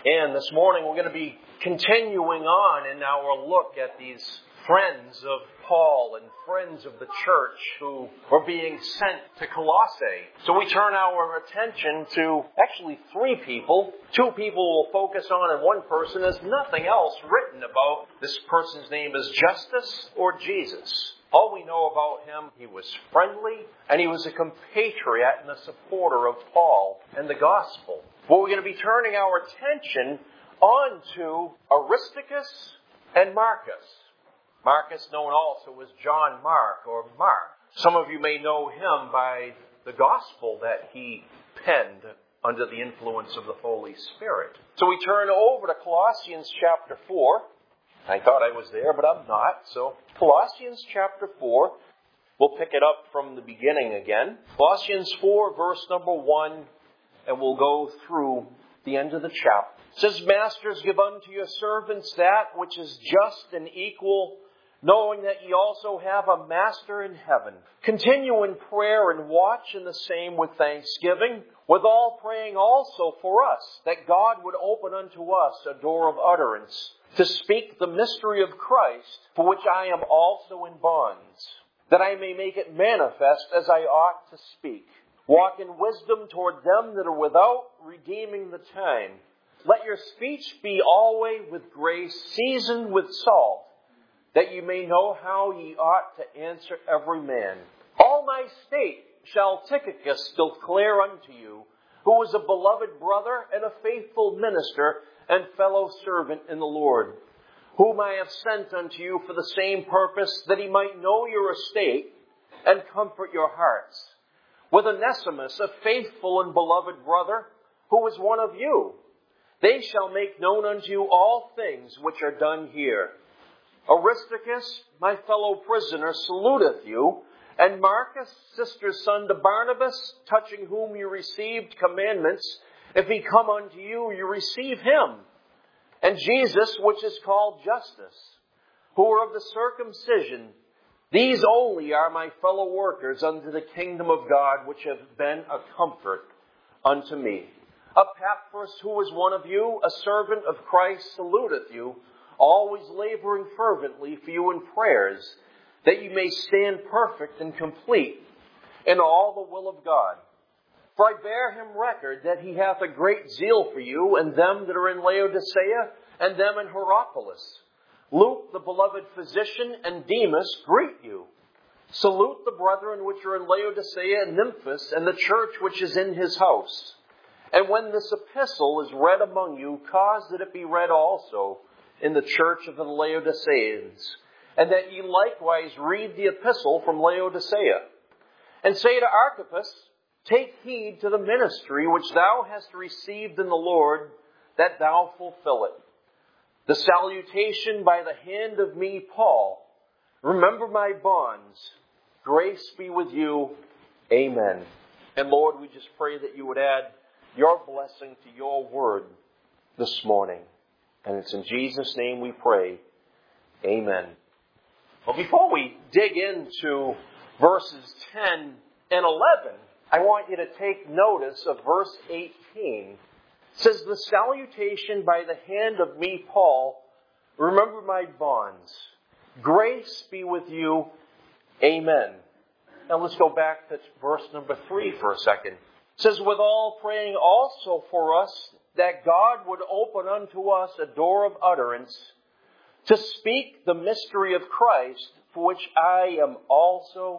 And this morning we're going to be continuing on in our look at these friends of Paul and friends of the church who were being sent to Colossae. So we turn our attention to actually three people. Two people we'll focus on and one person. There's nothing else written about this person's name is Justus or Jesus. All we know about him, he was friendly and he was a compatriot and a supporter of Paul and the gospel. Well, we're going to be turning our attention on to Aristarchus and Marcus. Marcus, known also as John Mark or Mark. Some of you may know him by the gospel that he penned under the influence of the Holy Spirit. So we turn over to Colossians chapter 4. I thought I was there, but I'm not. So Colossians chapter 4, we'll pick it up from the beginning again. Colossians 4, verse number 1, and we'll go through the end of the chapter. It says, Masters, give unto your servants that which is just and equal, knowing that ye also have a master in heaven. Continue in prayer and watch in the same with thanksgiving, withal praying also for us, that God would open unto us a door of utterance, to speak the mystery of Christ, for which I am also in bonds, that I may make it manifest as I ought to speak. Walk in wisdom toward them that are without, redeeming the time. Let your speech be always with grace, seasoned with salt, that you may know how ye ought to answer every man. All my state shall Tychicus declare unto you, who is a beloved brother and a faithful minister and fellow servant in the Lord, whom I have sent unto you for the same purpose, that he might know your estate and comfort your hearts. With Onesimus, a faithful and beloved brother, who is one of you. They shall make known unto you all things which are done here. Aristarchus, my fellow prisoner, saluteth you, and Marcus, sister's son to Barnabas, touching whom you received commandments. If he come unto you, you receive him. And Jesus, which is called Justus, who are of the circumcision, these only are my fellow workers unto the kingdom of God, which have been a comfort unto me. Epaphras, who is one of you, a servant of Christ, saluteth you, always laboring fervently for you in prayers, that you may stand perfect and complete in all the will of God. For I bear him record that he hath a great zeal for you, and them that are in Laodicea, and them in Hierapolis. Luke, the beloved physician, and Demas greet you. Salute the brethren which are in Laodicea and Nymphas, and the church which is in his house. And when this epistle is read among you, cause that it be read also in the church of the Laodiceans, and that ye likewise read the epistle from Laodicea. And say to Archippus, take heed to the ministry which thou hast received in the Lord, that thou fulfill it. The salutation by the hand of me, Paul. Remember my bonds. Grace be with you. Amen. And Lord, we just pray that you would add your blessing to your word this morning. And it's in Jesus' name we pray. Amen. Well, before we dig into verses 10 and 11, I want you to take notice of verse 18. It says, the salutation by the hand of me, Paul, remember my bonds. Grace be with you. Amen. Now let's go back to verse number 3 for a second. It says, withal praying also for us, that God would open unto us a door of utterance, to speak the mystery of Christ, for which I am also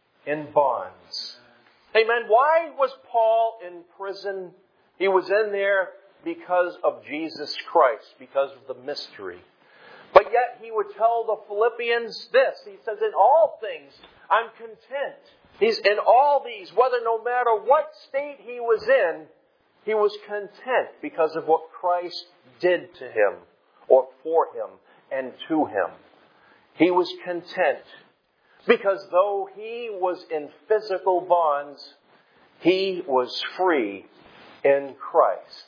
in bonds. Amen. Why was Paul in prison? He was in there because of Jesus Christ, because of the mystery. But yet he would tell the Philippians this. He says, in all things, I'm content. He's in all these, whether no matter what state he was in, he was content because of what Christ did to him, or for him, and to him. He was content because though he was in physical bonds, he was free in Christ.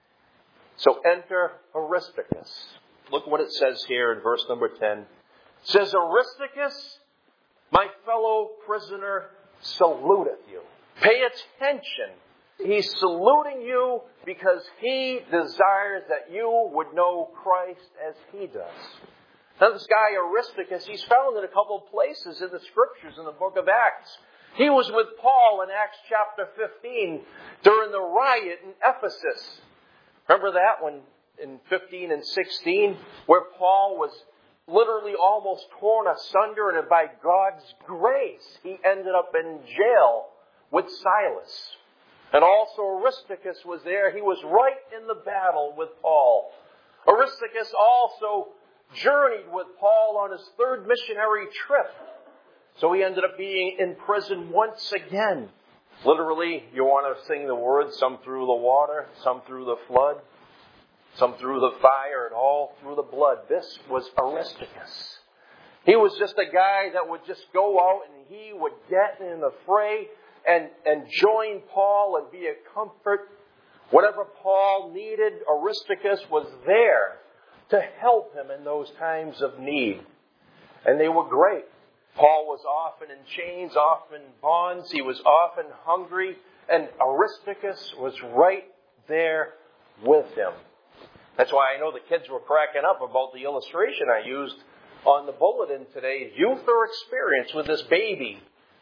So enter Aristarchus. Look what it says here in verse number 10. It says, Aristarchus, my fellow prisoner, saluteth you. Pay attention He's saluting you because he desires that you would know Christ as he does. Now this guy Aristarchus, he's found in a couple of places in the Scriptures in the book of Acts. He was with Paul in Acts chapter 15 during the riot in Ephesus. Remember that when in 15 and 16 where Paul was literally almost torn asunder, and by God's grace he ended up in jail with Silas. And also Aristarchus was there. He was right in the battle with Paul. Aristarchus also journeyed with Paul on his third missionary trip. So he ended up being in prison once again. Literally, you want to sing the words, some through the water, some through the flood, some through the fire, and all through the blood. This was Aristarchus. He was just a guy that would just go out and he would get in the fray and join Paul and be a comfort. Whatever Paul needed, Aristarchus was there to help him in those times of need. And they were great. Paul was often in chains, often in bonds. He was often hungry. And Aristarchus was right there with him. That's why I know the kids were cracking up about the illustration I used on the bulletin today. Youth or experience with this baby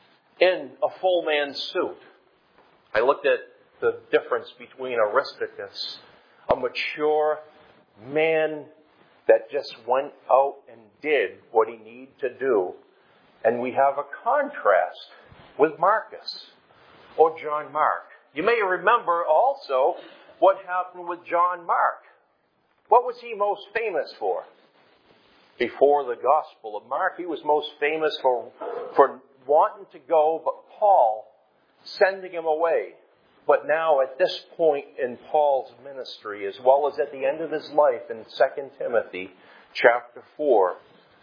in a full man's suit. I looked at the difference between Aristarchus, a mature man that just went out and did what he needed to do. And we have a contrast with Marcus or John Mark. You may remember also what happened with John Mark. What was he most famous for? Before the Gospel of Mark, he was most famous for wanting to go, but Paul sending him away. But now at this point in Paul's ministry, as well as at the end of his life in 2 Timothy chapter 4,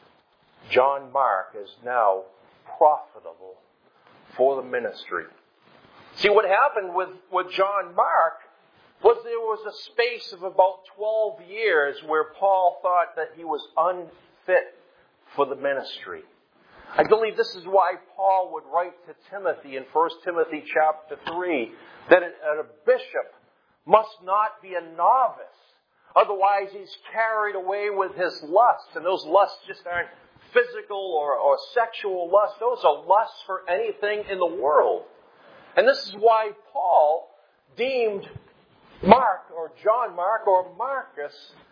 John Mark is now profitable for the ministry. See, what happened with John Mark was there was a space of about 12 years where Paul thought that he was unfit for the ministry. I believe this is why Paul would write to Timothy in 1 Timothy chapter 3 that a bishop must not be a novice. Otherwise he's carried away with his lusts. And those lusts just aren't physical or sexual lusts. Those are lusts for anything in the world. And this is why Paul deemed Mark or John Mark or Marcus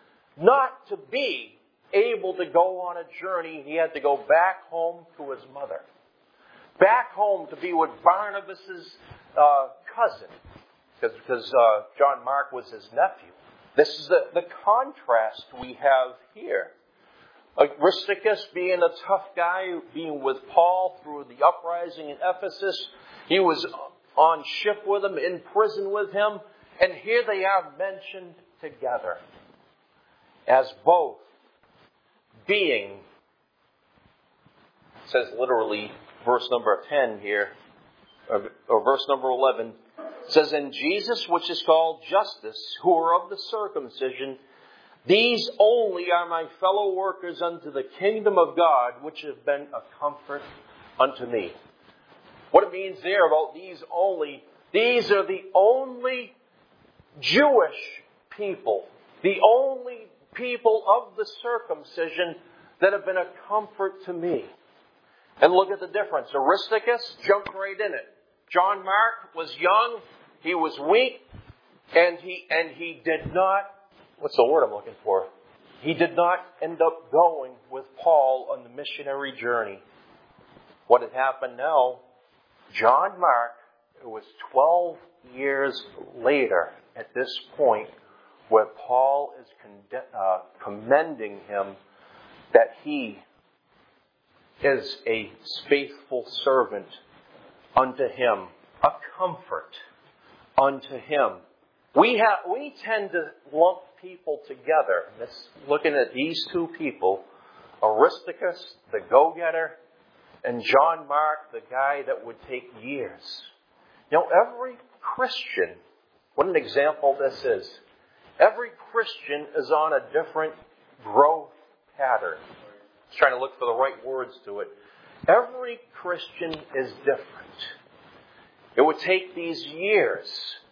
not to be able to go on a journey. He had to go back home to his mother. Back home to be with Barnabas' cousin. Because John Mark was his nephew. This is the contrast we have here. Aristarchus being a tough guy, being with Paul through the uprising in Ephesus. He was on ship with him, in prison with him. And here they are mentioned together as both being, it says literally, verse number 10 here, or verse number 11, says, "And Jesus, which is called Justus, who are of the circumcision, these only are my fellow workers unto the kingdom of God, which have been a comfort unto me." What it means there about these only, these are the only Jewish people, the only people of the circumcision that have been a comfort to me. And look at the difference. Aristarchus jumped right in it. John Mark was young, he was weak, and he did not, what's the word I'm looking for? He did not end up going with Paul on the missionary journey. What had happened now, John Mark, it was 12 years later at this point where Paul is commending him that he is a faithful servant unto him, a comfort unto him. We tend to lump people together. Let's looking at these two people, Aristarchus, the go-getter, and John Mark, the guy that would take years. You know, every Christian, what an example this is. Every Christian is on a different growth pattern. I was trying to look for the right words to it. Every Christian is different. It would take these years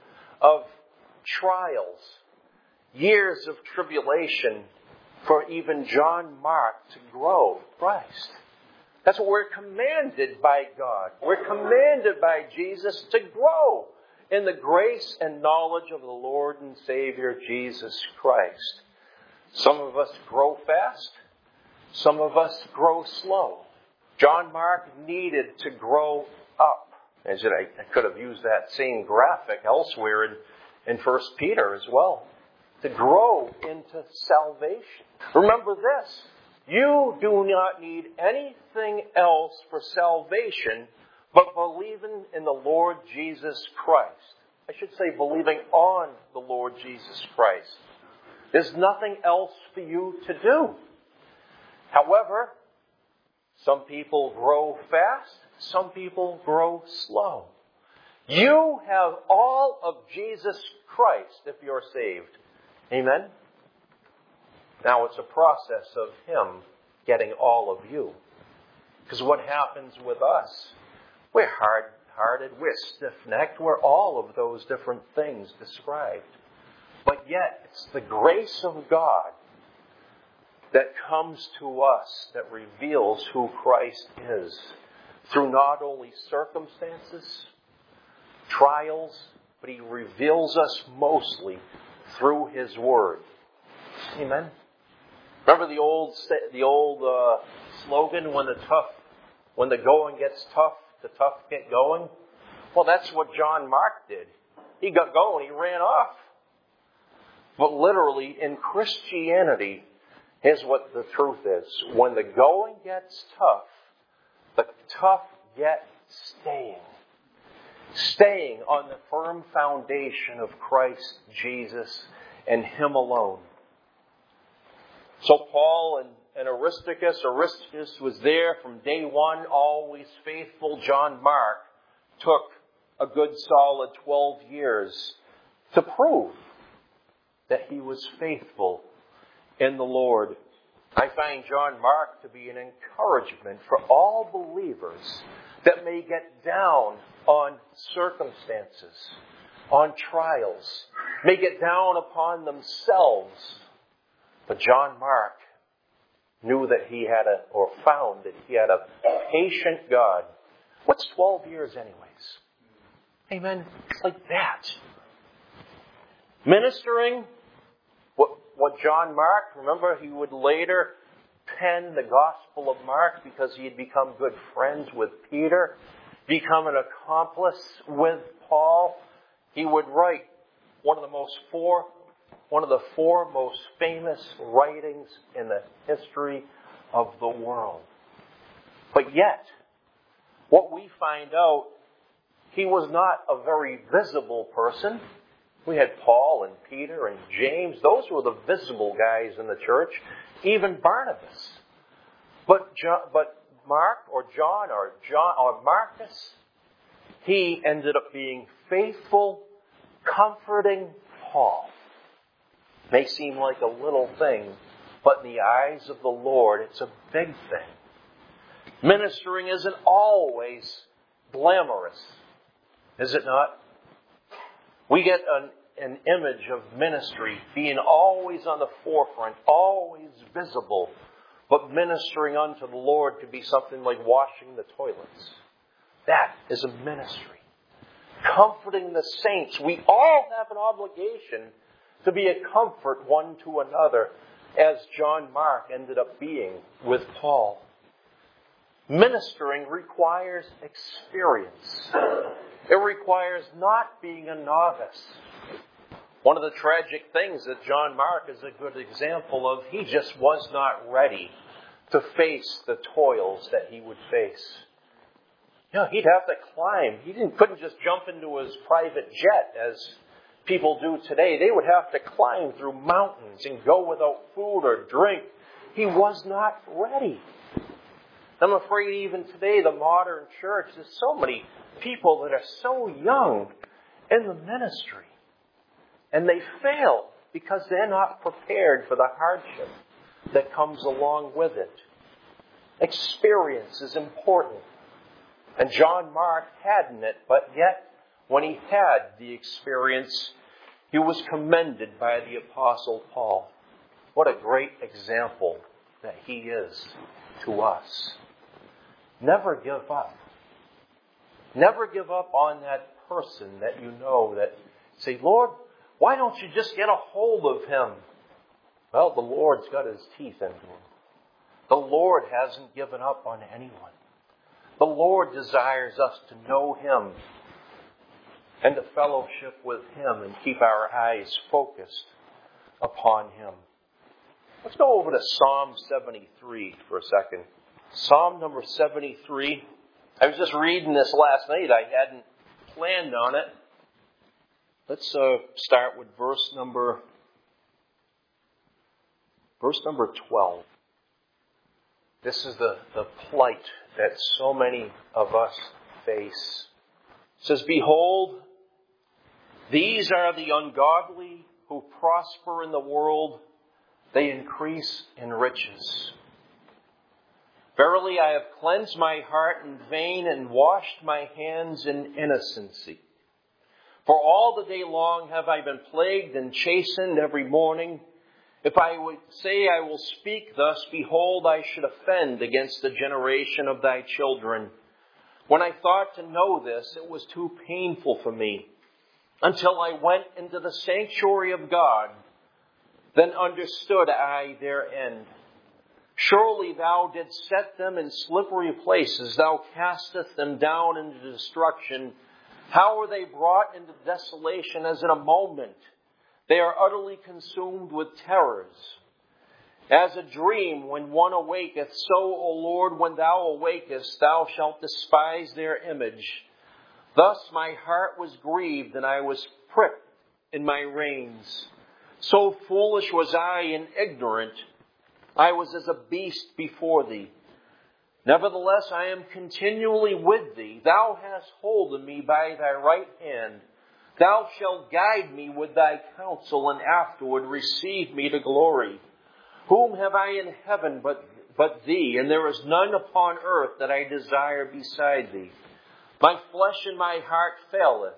of trials, years of tribulation for even John Mark to grow in Christ. That's what we're commanded by God. We're commanded by Jesus to grow in the grace and knowledge of the Lord and Savior Jesus Christ. Some of us grow fast. Some of us grow slow. John Mark needed to grow up. I could have used that same graphic elsewhere in 1 Peter as well. To grow into salvation. Remember this. You do not need anything else for salvation but believing in the Lord Jesus Christ. I should say believing on the Lord Jesus Christ. There's nothing else for you to do. However, some people grow fast, some people grow slow. You have all of Jesus Christ if you're saved. Amen? Now it's a process of Him getting all of you. Because what happens with us? We're hard-hearted, we're stiff-necked, we're all of those different things described. But yet, it's the grace of God that comes to us that reveals who Christ is. Through not only circumstances, trials, but He reveals us mostly through His Word. Amen? Remember the old slogan, when the going gets tough, the tough get going? Well, that's what John Mark did. He got going, he ran off. But literally, in Christianity, here's what the truth is. When the going gets tough, the tough get staying. Staying on the firm foundation of Christ Jesus and Him alone. So Paul and Aristarchus was there from day one, always faithful. John Mark took a good solid 12 years to prove that he was faithful in the Lord. I find John Mark to be an encouragement for all believers that may get down on circumstances, on trials, may get down upon themselves. But John Mark knew that found that he had a patient God. What's 12 years anyways? Amen. It's like that. Ministering, what John Mark, remember he would later pen the Gospel of Mark because he had become good friends with Peter, become an accomplice with Paul. He would write one of the four most famous writings in the history of the world. But yet, what we find out, he was not a very visible person. We had Paul and Peter and James. Those were the visible guys in the church. Even Barnabas. But Mark or Marcus, he ended up being faithful, comforting Paul. May seem like a little thing, but in the eyes of the Lord, it's a big thing. Ministering isn't always glamorous, is it not? We get an image of ministry being always on the forefront, always visible, but ministering unto the Lord could be something like washing the toilets. That is a ministry. Comforting the saints. We all have an obligation to be a comfort one to another, as John Mark ended up being with Paul. Ministering requires experience. It requires not being a novice. One of the tragic things that John Mark is a good example of, he just was not ready to face the toils that he would face. He'd have to climb. He couldn't just jump into his private jet as people do today. They would have to climb through mountains and go without food or drink. He was not ready. I'm afraid even today, the modern church, there's so many people that are so young in the ministry. And they fail because they're not prepared for the hardship that comes along with it. Experience is important. And John Mark hadn't it, but yet when he had the experience, he was commended by the Apostle Paul. What a great example that he is to us. Never give up. Never give up on that person that you know that say, Lord, why don't you just get a hold of him? Well, the Lord's got his teeth into him. The Lord hasn't given up on anyone. The Lord desires us to know him and to fellowship with him and keep our eyes focused upon him. Let's go over to Psalm 73 for a second. Psalm number 73. I was just reading this last night. I hadn't planned on it. Let's start with verse number 12. This is the plight that so many of us face. It says, Behold, these are the ungodly who prosper in the world. They increase in riches. Verily, I have cleansed my heart in vain and washed my hands in innocency. For all the day long have I been plagued and chastened every morning. If I would say I will speak thus, behold, I should offend against the generation of thy children. When I thought to know this, it was too painful for me, until I went into the sanctuary of God. Then understood I their end. Surely thou didst set them in slippery places. Thou castest them down into destruction. How are they brought into desolation as in a moment? They are utterly consumed with terrors. As a dream when one awaketh, so, O Lord, when thou awakest, thou shalt despise their image. Thus my heart was grieved, and I was pricked in my reins. So foolish was I and ignorant. I was as a beast before thee. Nevertheless, I am continually with thee. Thou hast holden me by thy right hand. Thou shalt guide me with thy counsel, and afterward receive me to glory. Whom have I in heaven but thee? And there is none upon earth that I desire beside thee. My flesh and my heart faileth,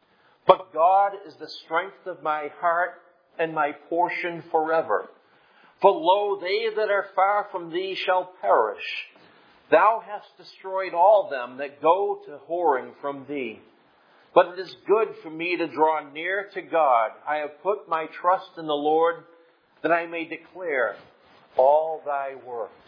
but God is the strength of my heart and my portion forever. For lo, they that are far from thee shall perish. Thou hast destroyed all them that go to whoring from thee. But it is good for me to draw near to God. I have put my trust in the Lord, that I may declare all thy works.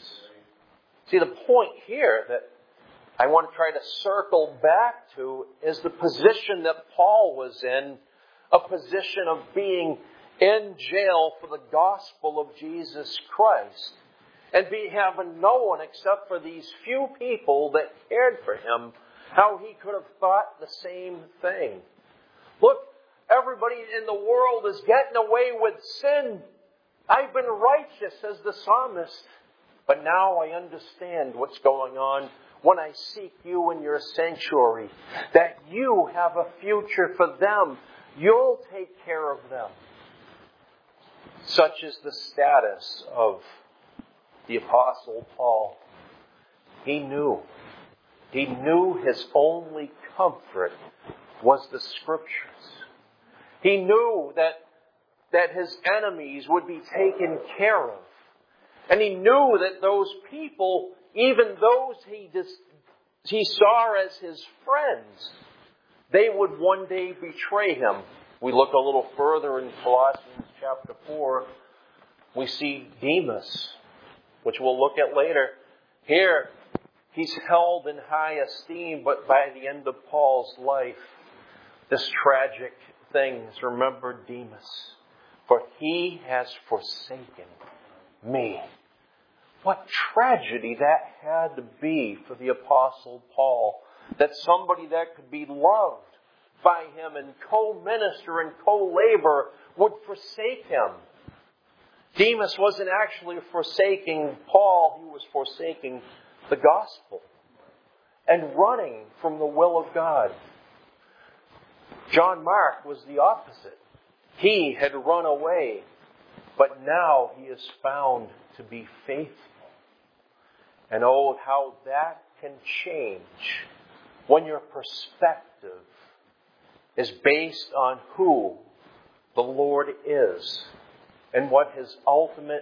See, the point here that I want to try to circle back to is the position that Paul was in, a position of being in jail for the gospel of Jesus Christ, and having no one except for these few people that cared for him, how he could have thought the same thing. Look, everybody in the world is getting away with sin. I've been righteous, says the psalmist, but now I understand what's going on when I seek you in your sanctuary, that you have a future for them. You'll take care of them. Such is the status of the Apostle Paul. He knew his only comfort was the Scriptures. He knew that his enemies would be taken care of. And he knew that those people, even those he saw as his friends, they would one day betray him. We look a little further in Colossians chapter 4. We see Demas, which we'll look at later. Here, he's held in high esteem, but by the end of Paul's life, this tragic thing is, remember Demas, for he has forsaken me. What tragedy that had to be for the Apostle Paul, that somebody that could be loved by him and co-minister and co-labor would forsake him. Demas wasn't actually forsaking Paul, he was forsaking the gospel and running from the will of God. John Mark was the opposite. He had run away, but now he is found to be faithful. And oh, how that can change when your perspective is based on who the Lord is and what His ultimate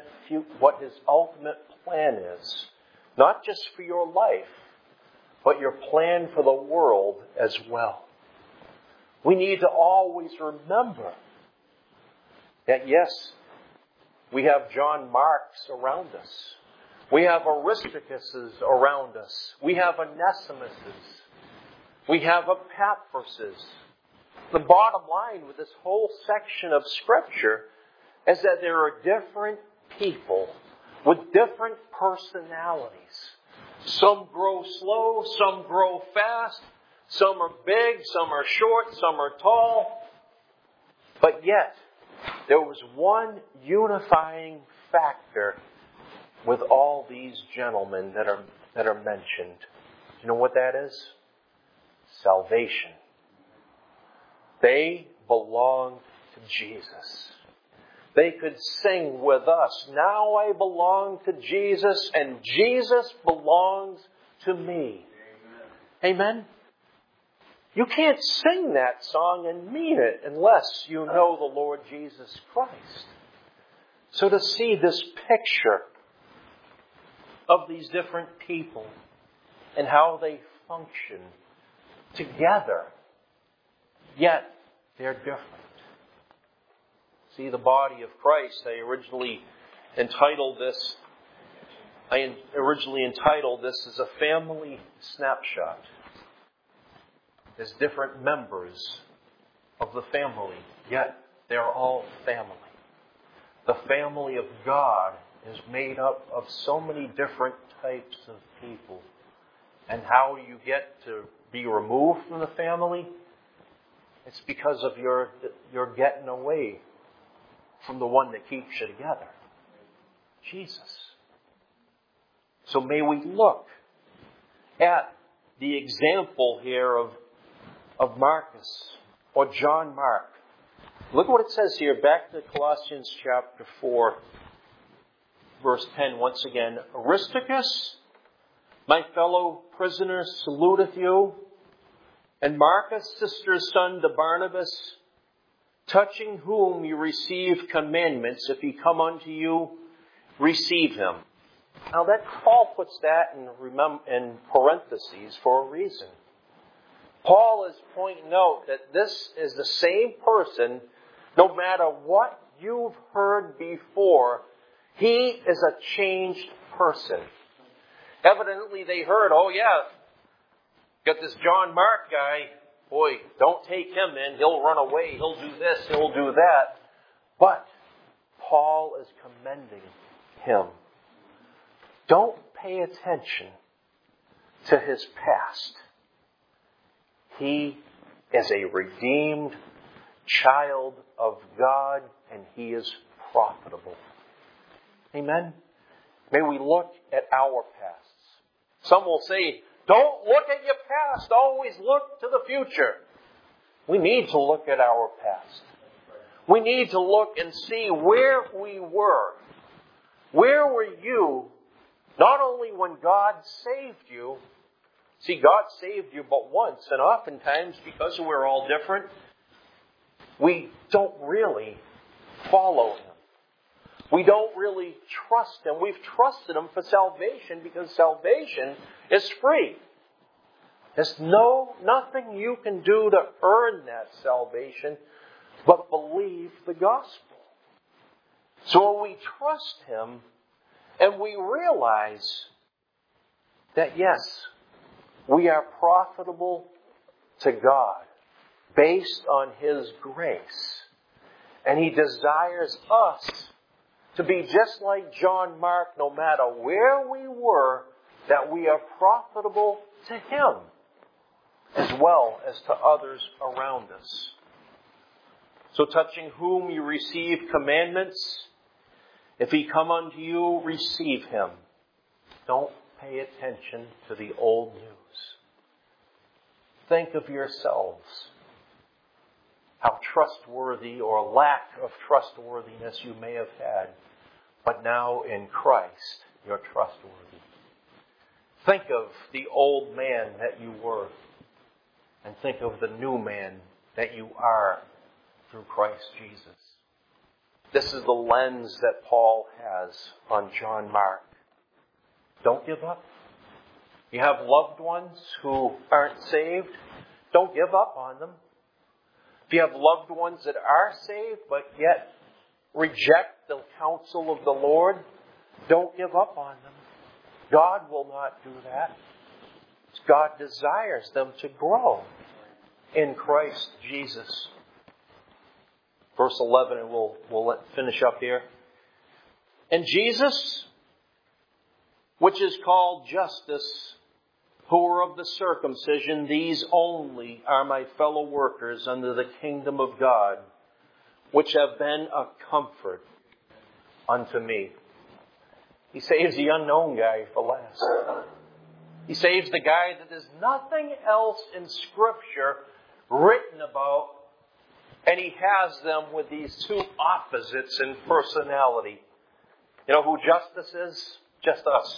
plan is. Not just for your life, but your plan for the world as well. We need to always remember that yes, we have John Marks around us. We have Aristocuses around us. We have Onesimuses. We have Epaphrases. The bottom line with this whole section of Scripture is that there are different people with different personalities. Some grow slow, some grow fast, some are big, some are short, some are tall. But yet, there was one unifying factor with all these gentlemen that are mentioned. You know what that is? Salvation. They belonged to Jesus. They could sing with us, "Now I belong to Jesus, and Jesus belongs to me." Amen? Amen? You can't sing that song and mean it unless you know the Lord Jesus Christ. So to see this picture of these different people and how they function together, yet they're different. See, the body of Christ, I originally entitled this as a family snapshot. There's different members of the family, yet they're all family. The family of God is made up of so many different types of people. And how you get to be removed from the family, it's because of you're getting away from the one that keeps you together. Jesus. So may we look at the example here of Marcus or John Mark. Look what it says here, back to Colossians chapter 4, verse 10 once again. Aristarchus, my fellow prisoner, saluteth you, and Marcus, sister's son to Barnabas, touching whom you receive commandments. If he come unto you, receive him. Now that Paul puts that in parentheses for a reason. Paul is pointing out that this is the same person, no matter what you've heard before, he is a changed person. Evidently they heard, oh yeah, got this John Mark guy, boy, don't take him in, he'll run away, he'll do this, he'll do that. But Paul is commending him. Don't pay attention to his past. He is a redeemed child of God, and he is profitable. Amen? May we look at our pasts. Some will say, don't look at your past, always look to the future. We need to look at our past. We need to look and see where we were. Where were you, not only when God saved you? See, God saved you but once, and oftentimes, because we're all different, we don't really follow Him. We don't really trust Him. We've trusted Him for salvation because salvation is free. There's nothing you can do to earn that salvation but believe the gospel. So when we trust Him and we realize that yes, we are profitable to God based on His grace, and He desires us to be just like John Mark, no matter where we were, that we are profitable to Him as well as to others around us. So touching whom you receive commandments, if he come unto you, receive him. Don't pay attention to the old news. Think of yourselves, how trustworthy or lack of trustworthiness you may have had, but now in Christ you're trustworthy. Think of the old man that you were, and think of the new man that you are through Christ Jesus. This is the lens that Paul has on John Mark. Don't give up. You have loved ones who aren't saved. Don't give up on them. If you have loved ones that are saved but yet reject the counsel of the Lord, don't give up on them. God will not do that. God desires them to grow in Christ Jesus. Verse 11, and we'll finish up here. And Jesus, which is called Justus, who are of the circumcision, these only are my fellow workers under the kingdom of God, which have been a comfort unto me. He saves the unknown guy for last. He saves the guy that there's nothing else in Scripture written about, and he has them with these two opposites in personality. You know who Justus is? Just us.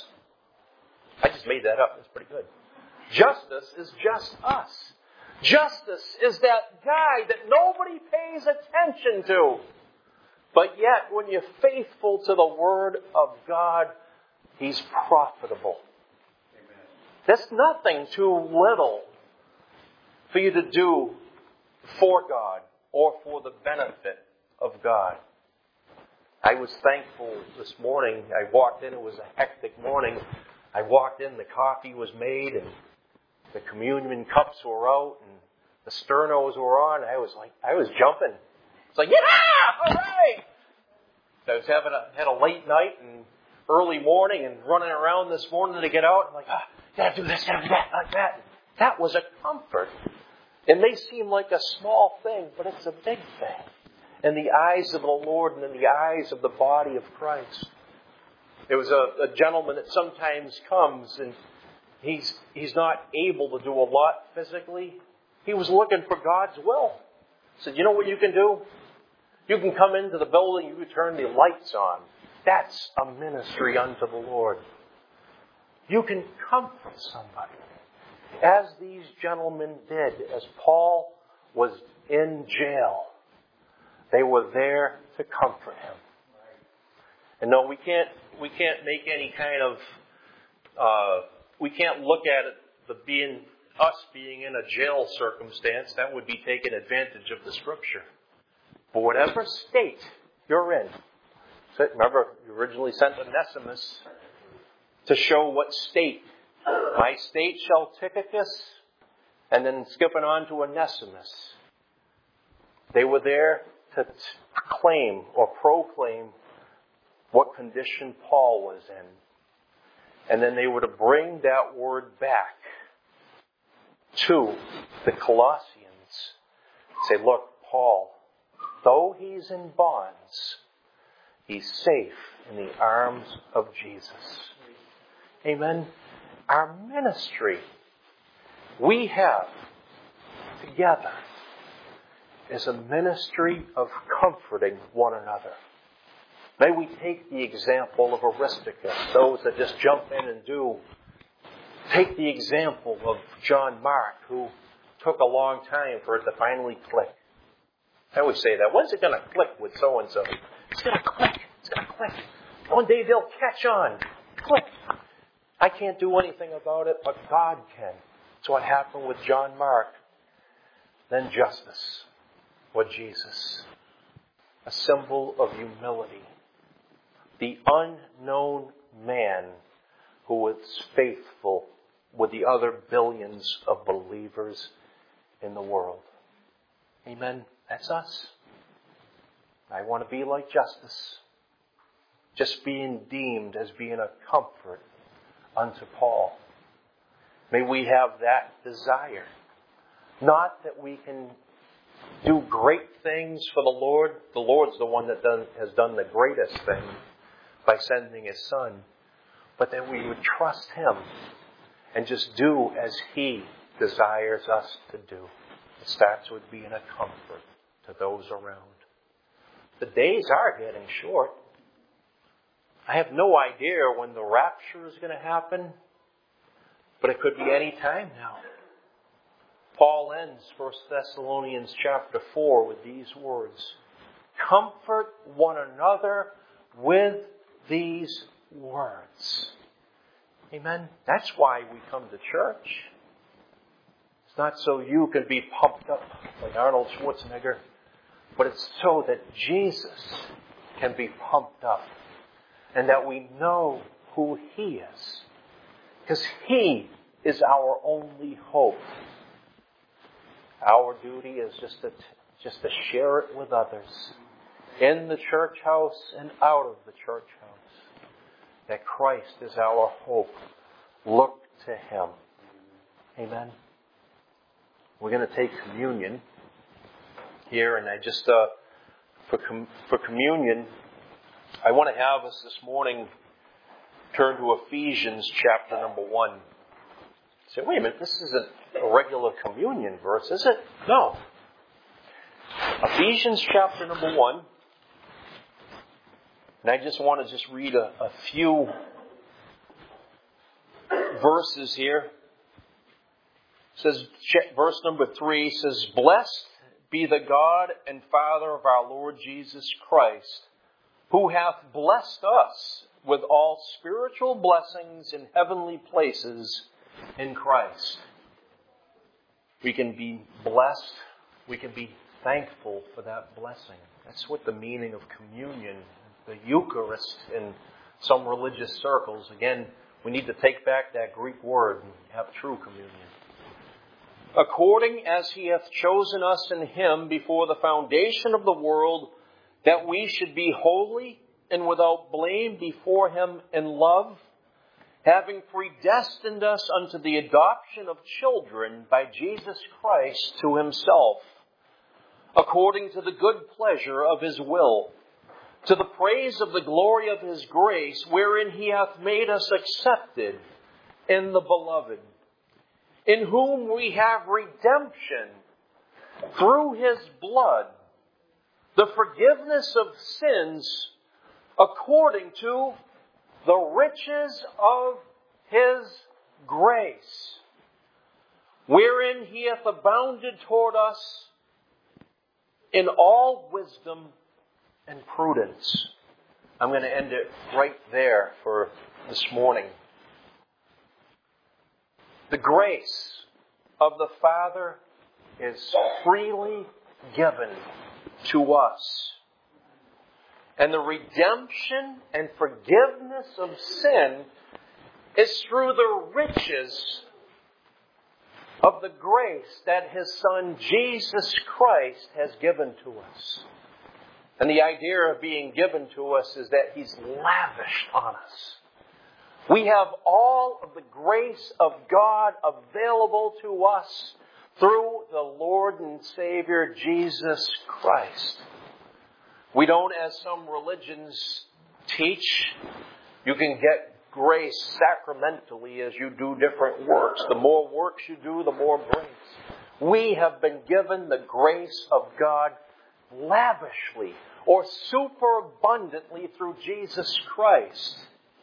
I just made that up. That's pretty good. Justus is just us. Justus is that guy that nobody pays attention to. But yet, when you're faithful to the Word of God, he's profitable. Amen. There's nothing too little for you to do for God or for the benefit of God. I was thankful this morning. I walked in. It was a hectic morning. I walked in. The coffee was made and the communion cups were out and the sternos were on. I was jumping. It's like, yeah, all right. So I was had a late night and early morning and running around this morning to get out. I'm like, gotta do this, gotta do that, like that. That was a comfort. It may seem like a small thing, but it's a big thing in the eyes of the Lord and in the eyes of the body of Christ. There was a gentleman that sometimes comes and he's not able to do a lot physically. He was looking for God's will. He said, you know what you can do? You can come into the building, you can turn the lights on. That's a ministry unto the Lord. You can comfort somebody. As these gentlemen did, as Paul was in jail, they were there to comfort him. And no, we can't make any kind of, we can't look at it, us being in a jail circumstance. That would be taking advantage of the Scripture. But whatever state you're in, remember, you originally sent Onesimus to show what state. My state shall Tychicus, and then skipping on to Onesimus. They were there to claim or proclaim what condition Paul was in. And then they were to bring that word back to the Colossians. Say, look, Paul, though he's in bonds, he's safe in the arms of Jesus. Amen. Our ministry we have together is a ministry of comforting one another. May we take the example of Aristarchus, those that just jump in and do. Take the example of John Mark, who took a long time for it to finally click. I always say that. When's it going to click with so-and-so? It's going to click. It's going to click. One day they'll catch on. Click. I can't do anything about it, but God can. That's what happened with John Mark. Then Justus, with Jesus. A symbol of humility. The unknown man who was faithful with the other billions of believers in the world. Amen. That's us. I want to be like Justus. Just being deemed as being a comfort unto Paul. May we have that desire. Not that we can do great things for the Lord. The Lord's the one that has done the greatest thing by sending His Son. But that we would trust Him and just do as He desires us to do. It starts with being a comfort to those around. The days are getting short. I have no idea when the rapture is going to happen, but it could be any time now. Paul ends 1 Thessalonians chapter 4 with these words. Comfort one another with these words. Amen. That's why we come to church. It's not so you can be pumped up like Arnold Schwarzenegger, but it's so that Jesus can be pumped up and that we know who He is. Because He is our only hope. Our duty is just to share it with others in the church house and out of the church house. That Christ is our hope. Look to Him. Amen. We're going to take communion here, and I just for communion, I want to have us this morning turn to Ephesians chapter number 1. Say, wait a minute, this isn't a regular communion verse, is it? No. Ephesians chapter number 1. And I just want to read a few verses here. It says, verse number 3 says, Blessed be the God and Father of our Lord Jesus Christ, who hath blessed us with all spiritual blessings in heavenly places in Christ. We can be blessed. We can be thankful for that blessing. That's what the meaning of communion, the Eucharist in some religious circles. Again, we need to take back that Greek word and have true communion. According as He hath chosen us in Him before the foundation of the world, that we should be holy and without blame before Him in love, having predestined us unto the adoption of children by Jesus Christ to Himself, according to the good pleasure of His will, to the praise of the glory of His grace, wherein He hath made us accepted in the Beloved, in whom we have redemption through His blood, the forgiveness of sins, according to the riches of His grace, wherein He hath abounded toward us in all wisdom and prudence. I'm going to end it right there for this morning. The grace of the Father is freely given to us. And the redemption and forgiveness of sin is through the riches of the grace that His Son Jesus Christ has given to us. And the idea of being given to us is that He's lavished on us. We have all of the grace of God available to us through the Lord and Savior Jesus Christ. We don't, as some religions teach, you can get grace sacramentally as you do different works. The more works you do, the more grace. We have been given the grace of God lavishly or superabundantly through Jesus Christ.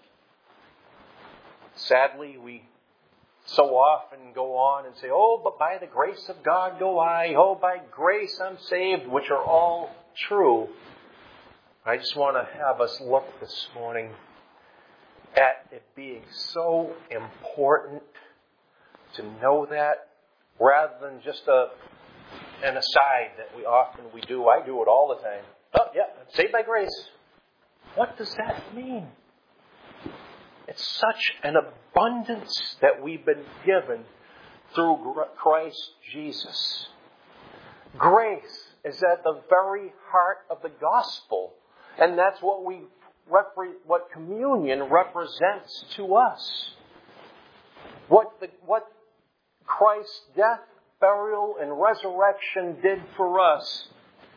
Sadly, we so often go on and say, oh, but by the grace of God go I. Oh, by grace I'm saved, which are all true. I just want to have us look this morning at it being so important to know that, rather than just an aside that we do. I do it all the time. Oh, yeah, I'm saved by grace. What does that mean? It's such an abundance that we've been given through Christ Jesus. Grace is at the very heart of the gospel. And that's what communion represents to us. What Christ's death, burial, and resurrection did for us,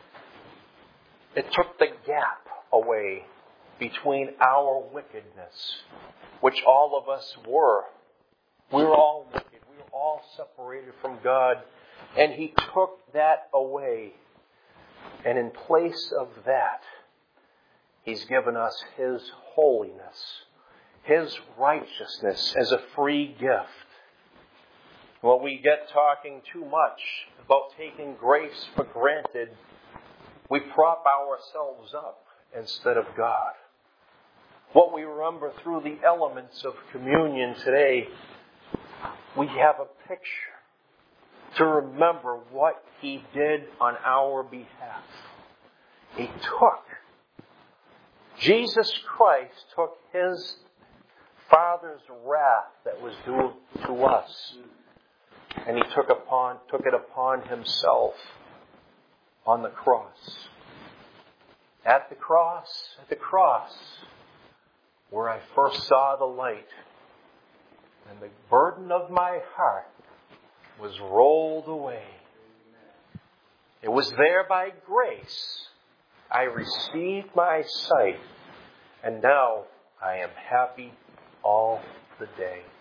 it took the gap away between our wickedness, which all of us were. We were all wicked. We were all separated from God. And He took that away. And in place of that, He's given us His holiness, His righteousness as a free gift. When we get talking too much about taking grace for granted, we prop ourselves up instead of God. What we remember through the elements of communion today, we have a picture to remember what He did on our behalf. Jesus Christ took His Father's wrath that was due to us, and He took it upon Himself on the cross. At the cross, where I first saw the light, and the burden of my heart was rolled away. It was there by grace I received my sight, and now I am happy all the day.